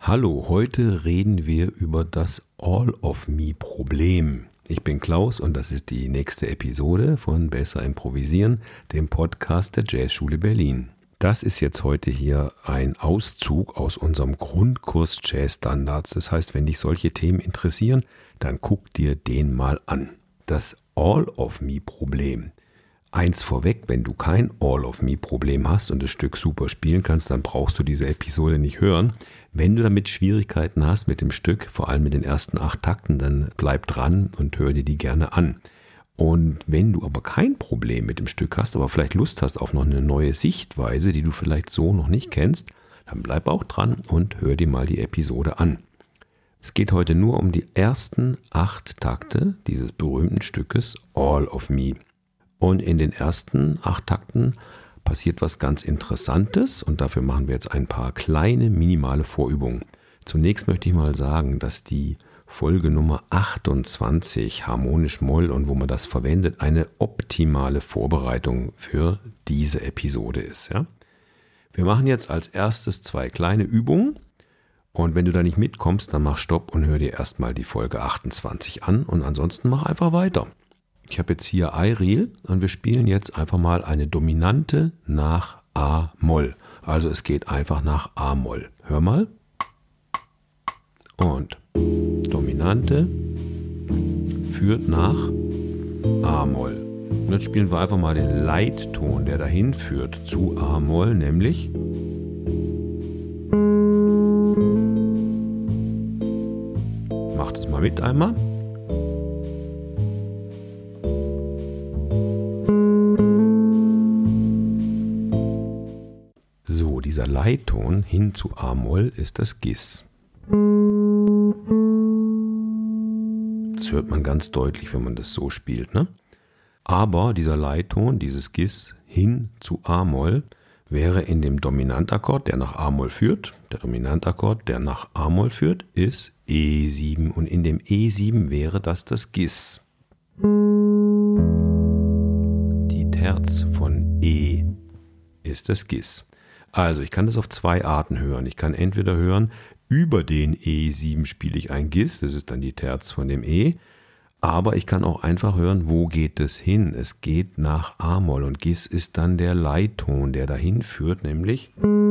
Hallo, heute reden wir über das All-of-Me-Problem. Ich bin Klaus und das ist die nächste Episode von Besser Improvisieren, dem Podcast der Jazzschule Berlin. Das ist jetzt heute hier ein Auszug aus unserem Grundkurs Jazzstandards. Das heißt, wenn dich solche Themen interessieren, dann guck dir den mal an. Das All-of-Me-Problem. Eins vorweg, wenn du kein All-of-Me-Problem hast und das Stück super spielen kannst, dann brauchst du diese Episode nicht hören. Wenn du damit Schwierigkeiten hast mit dem Stück, vor allem mit den ersten 8 Takten, dann bleib dran und hör dir die gerne an. Und wenn du aber kein Problem mit dem Stück hast, aber vielleicht Lust hast auf noch eine neue Sichtweise, die du vielleicht so noch nicht kennst, dann bleib auch dran und hör dir mal die Episode an. Es geht heute nur um die ersten 8 Takte dieses berühmten Stückes All of Me. Und in den ersten 8 Takten passiert was ganz Interessantes und dafür machen wir jetzt ein paar kleine, minimale Vorübungen. Zunächst möchte ich mal sagen, dass die Folge Nummer 28, harmonisch Moll und wo man das verwendet, eine optimale Vorbereitung für diese Episode ist. Ja? Wir machen jetzt als erstes 2 kleine Übungen und wenn du da nicht mitkommst, dann mach Stopp und hör dir erstmal die Folge 28 an und ansonsten mach einfach weiter. Ich habe jetzt hier I-Reel und wir spielen jetzt einfach mal eine Dominante nach A-Moll. Also es geht einfach nach A-Moll. Hör mal. Und Dominante führt nach A-Moll. Und jetzt spielen wir einfach mal den Leitton, der dahin führt zu A-Moll, nämlich macht es mal mit einmal. So, dieser Leitton hin zu A-Moll ist das Gis. Das hört man ganz deutlich, wenn man das so spielt, ne? Aber dieser Leitton, dieses Gis hin zu A-Moll, wäre in dem Dominantakkord, der nach A-Moll führt. Der Dominantakkord, der nach A-Moll führt, ist E7 und in dem E7 wäre das Gis. Die Terz von E ist das Gis. Also ich kann das auf 2 Arten hören. Ich kann entweder hören, über den E7 spiele ich ein Gis, das ist dann die Terz von dem E, aber ich kann auch einfach hören, wo geht es hin? Es geht nach A-Moll und Gis ist dann der Leitton, der dahin führt, nämlich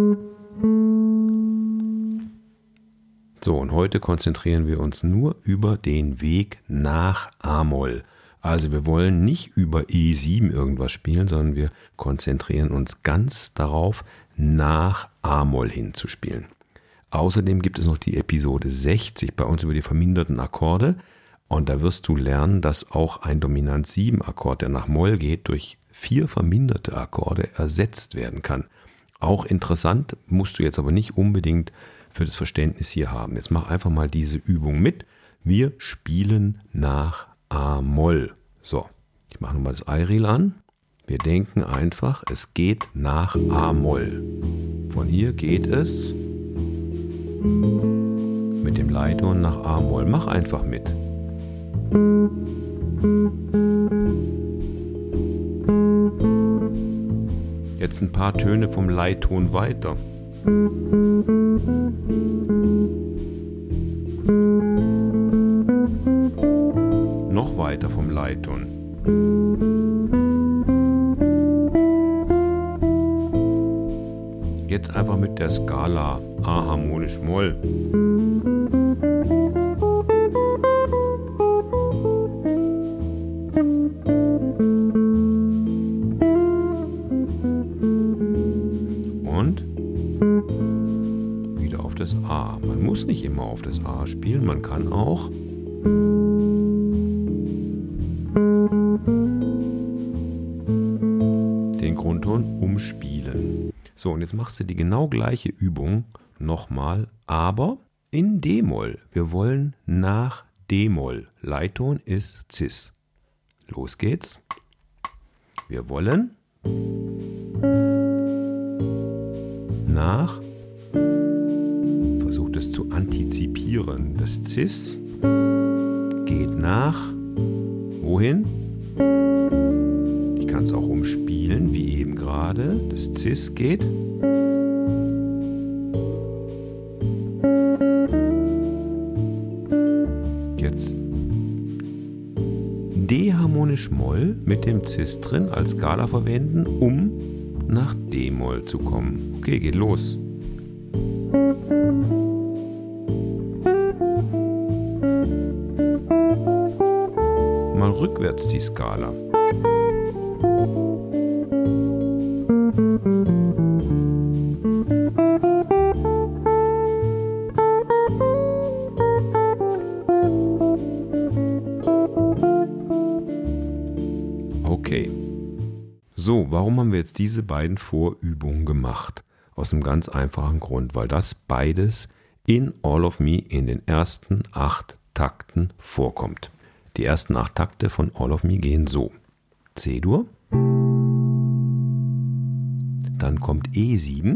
so, und heute konzentrieren wir uns nur über den Weg nach A-Moll. Also wir wollen nicht über E7 irgendwas spielen, sondern wir konzentrieren uns ganz darauf, nach A-Moll hinzuspielen. Außerdem gibt es noch die Episode 60 bei uns über die verminderten Akkorde und da wirst du lernen, dass auch ein Dominant-7-Akkord, der nach Moll geht, durch 4 verminderte Akkorde ersetzt werden kann. Auch interessant, musst du jetzt aber nicht unbedingt für das Verständnis hier haben. Jetzt mach einfach mal diese Übung mit. Wir spielen nach A-Moll. So, ich mache nochmal das I-Reel an. Wir denken einfach, es geht nach A-Moll. Von hier geht es mit dem Leitton nach A-Moll. Mach einfach mit. Jetzt ein paar Töne vom Leitton weiter. Noch weiter vom Leitton. Jetzt einfach mit der Skala A harmonisch Moll. Und wieder auf das A. Man muss nicht immer auf das A spielen, man kann auch den Grundton umspielen. So, und jetzt machst du die genau gleiche Übung nochmal, aber in D-Moll. Wir wollen nach D-Moll. Leitton ist Cis. Los geht's. Wir wollen nach, versucht es zu antizipieren, das Cis geht nach, wohin? Ich kann es auch umspielen, wie eben gerade. Das Cis geht Harmonisch-Moll mit dem Cis drin als Skala verwenden, um nach D-Moll zu kommen. Okay, geht los. Mal rückwärts die Skala. Okay. So, warum haben wir jetzt diese beiden Vorübungen gemacht? Aus einem ganz einfachen Grund, weil das beides in All of Me in den ersten 8 Takten vorkommt. Die ersten 8 Takte von All of Me gehen so. C-Dur, dann kommt E7,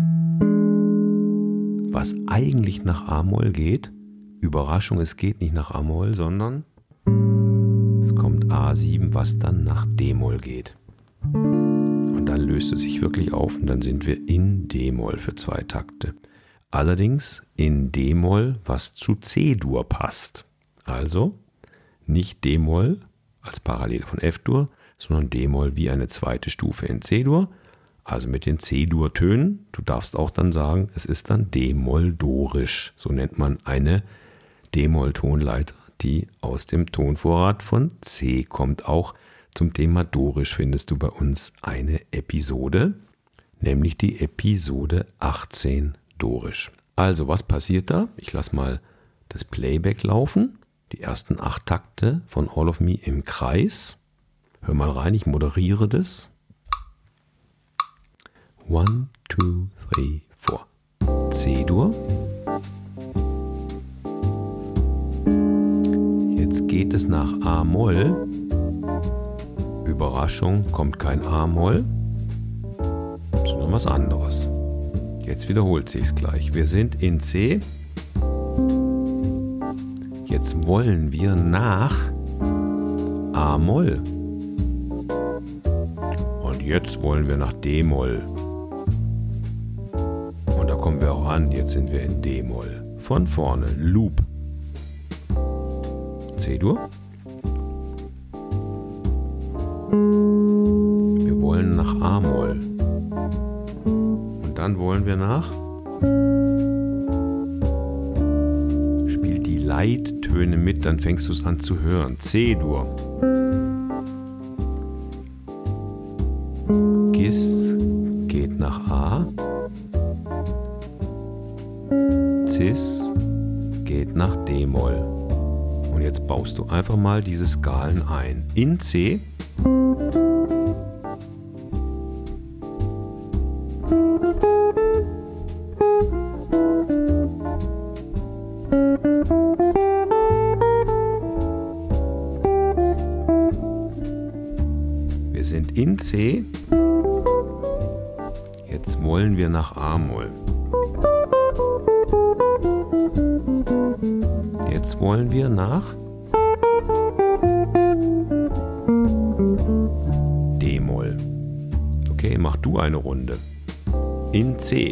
was eigentlich nach A-Moll geht. Überraschung, es geht nicht nach A-Moll, sondern es kommt A7, was dann nach D-Moll geht. Und dann löst es sich wirklich auf und dann sind wir in D-Moll für 2 Takte. Allerdings in D-Moll, was zu C-Dur passt. Also nicht D-Moll als Parallele von F-Dur, sondern D-Moll wie eine zweite Stufe in C-Dur. Also mit den C-Dur-Tönen. Du darfst auch dann sagen, es ist dann D-Moll-Dorisch. So nennt man eine D-Moll-Tonleiter, die aus dem Tonvorrat von C kommt. Auch zum Thema Dorisch findest du bei uns eine Episode, nämlich die Episode 18 Dorisch. Also was passiert da? Ich lasse mal das Playback laufen. Die ersten 8 Takte von All of Me im Kreis. Hör mal rein, ich moderiere das. 1, 2, 3, 4. C-Dur. Jetzt geht es nach A-Moll. Überraschung, kommt kein A-Moll, sondern was anderes. Jetzt wiederholt sich es gleich. Wir sind in C. Jetzt wollen wir nach A-Moll. Und jetzt wollen wir nach D-Moll. Und da kommen wir auch an. Jetzt sind wir in D-Moll. Von vorne. Loop. C-Dur. Wir wollen nach A-Moll. Und dann wollen wir nach. Spiel die Leittöne mit, dann fängst du es an zu hören. C-Dur. Gis geht nach A. Cis geht nach D-Moll. Und jetzt baust du einfach mal diese Skalen ein. In C. Wir sind in C. Jetzt wollen wir nach A-Moll. Jetzt wollen wir nach D-Moll. Okay, mach du eine Runde. In C.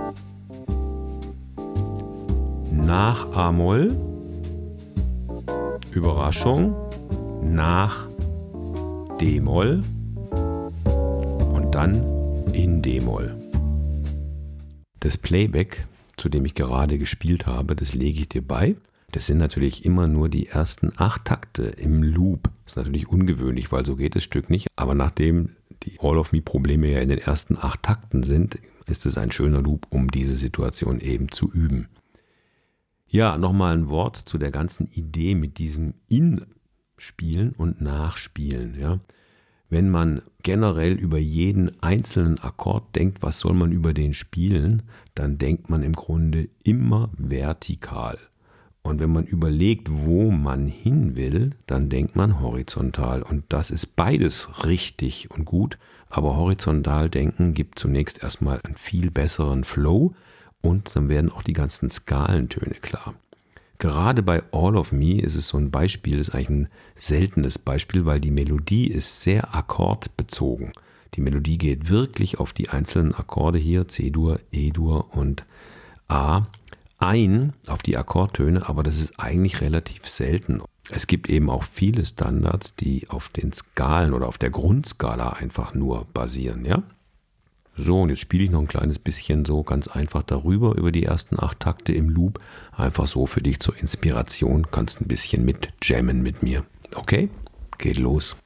Nach A-Moll. Überraschung. Nach D-Moll. Und dann in D-Moll. Das Playback, zu dem ich gerade gespielt habe, das lege ich dir bei. Das sind natürlich immer nur die ersten 8 Takte im Loop. Das ist natürlich ungewöhnlich, weil so geht das Stück nicht. Aber nachdem die All of Me Probleme ja in den ersten 8 Takten sind, ist es ein schöner Loop, um diese Situation eben zu üben. Ja, nochmal ein Wort zu der ganzen Idee mit diesem In-Spielen und Nachspielen. Ja. Wenn man generell über jeden einzelnen Akkord denkt, was soll man über den spielen, dann denkt man im Grunde immer vertikal. Und wenn man überlegt, wo man hin will, dann denkt man horizontal. Und das ist beides richtig und gut. Aber horizontal denken gibt zunächst erstmal einen viel besseren Flow und dann werden auch die ganzen Skalentöne klar. Gerade bei All of Me ist es so ein Beispiel, ist eigentlich ein seltenes Beispiel, weil die Melodie ist sehr akkordbezogen. Die Melodie geht wirklich auf die einzelnen Akkorde hier, C-Dur, E-Dur und A. ein auf die Akkordtöne, aber das ist eigentlich relativ selten. Es gibt eben auch viele Standards, die auf den Skalen oder auf der Grundskala einfach nur basieren, ja? So, und jetzt spiele ich noch ein kleines bisschen so ganz einfach darüber, über die ersten 8 Takte im Loop. Einfach so für dich zur Inspiration, kannst ein bisschen mit jammen mit mir. Okay? Geht los.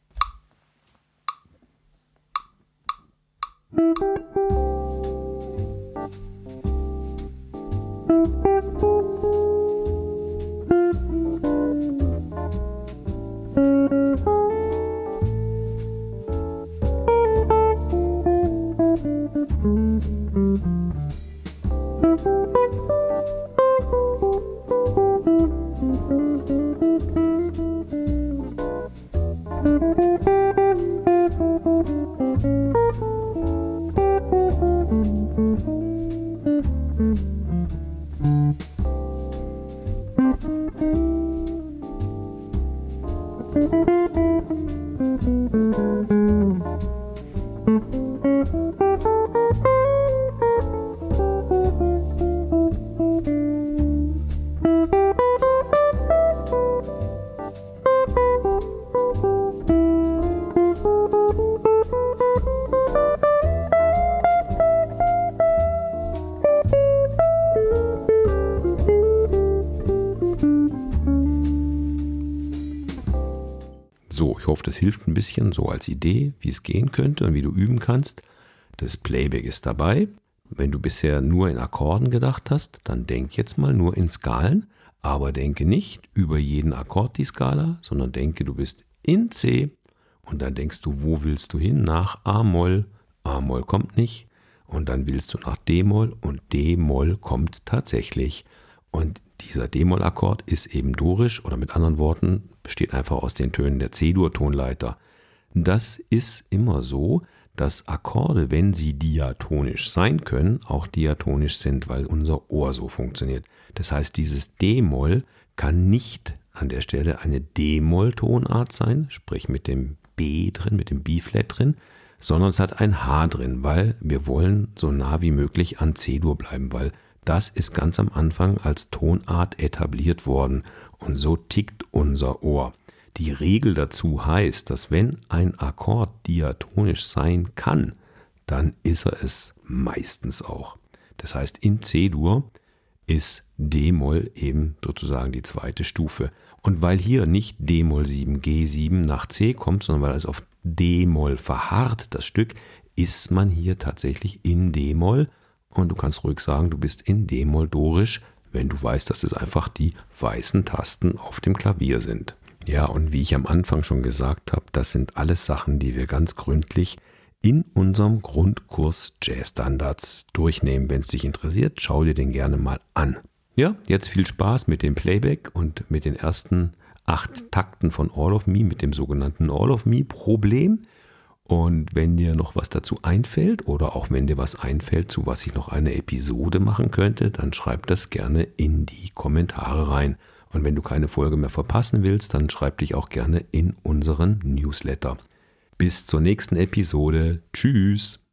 So, ich hoffe, das hilft ein bisschen so als Idee, wie es gehen könnte und wie du üben kannst. Das Playback ist dabei. Wenn du bisher nur in Akkorden gedacht hast, dann denk jetzt mal nur in Skalen, aber denke nicht über jeden Akkord die Skala, sondern denke, du bist in C und dann denkst du, wo willst du hin? Nach A-Moll. A-Moll kommt nicht und dann willst du nach D-Moll und D-Moll kommt tatsächlich. Und dieser D-Moll-Akkord ist eben dorisch oder mit anderen Worten besteht einfach aus den Tönen der C-Dur-Tonleiter. Das ist immer so, dass Akkorde, wenn sie diatonisch sein können, auch diatonisch sind, weil unser Ohr so funktioniert. Das heißt, dieses D-Moll kann nicht an der Stelle eine D-Moll-Tonart sein, sprich mit dem B drin, mit dem B-Flat drin, sondern es hat ein H drin, weil wir wollen so nah wie möglich an C-Dur bleiben, weil das ist ganz am Anfang als Tonart etabliert worden und so tickt unser Ohr. Die Regel dazu heißt, dass wenn ein Akkord diatonisch sein kann, dann ist er es meistens auch. Das heißt, in C-Dur ist D-Moll eben sozusagen die zweite Stufe. Und weil hier nicht D-Moll 7, G7 nach C kommt, sondern weil es auf D-Moll verharrt, das Stück, ist man hier tatsächlich in D-Moll. Und du kannst ruhig sagen, du bist in D-Moll dorisch, wenn du weißt, dass es einfach die weißen Tasten auf dem Klavier sind. Ja, und wie ich am Anfang schon gesagt habe, das sind alles Sachen, die wir ganz gründlich in unserem Grundkurs Jazz Standards durchnehmen. Wenn es dich interessiert, schau dir den gerne mal an. Ja, jetzt viel Spaß mit dem Playback und mit den ersten 8 Takten von All of Me, mit dem sogenannten All of Me Problem. Und wenn dir noch was dazu einfällt oder auch wenn dir was einfällt, zu was ich noch eine Episode machen könnte, dann schreib das gerne in die Kommentare rein. Und wenn du keine Folge mehr verpassen willst, dann schreib dich auch gerne in unseren Newsletter. Bis zur nächsten Episode. Tschüss!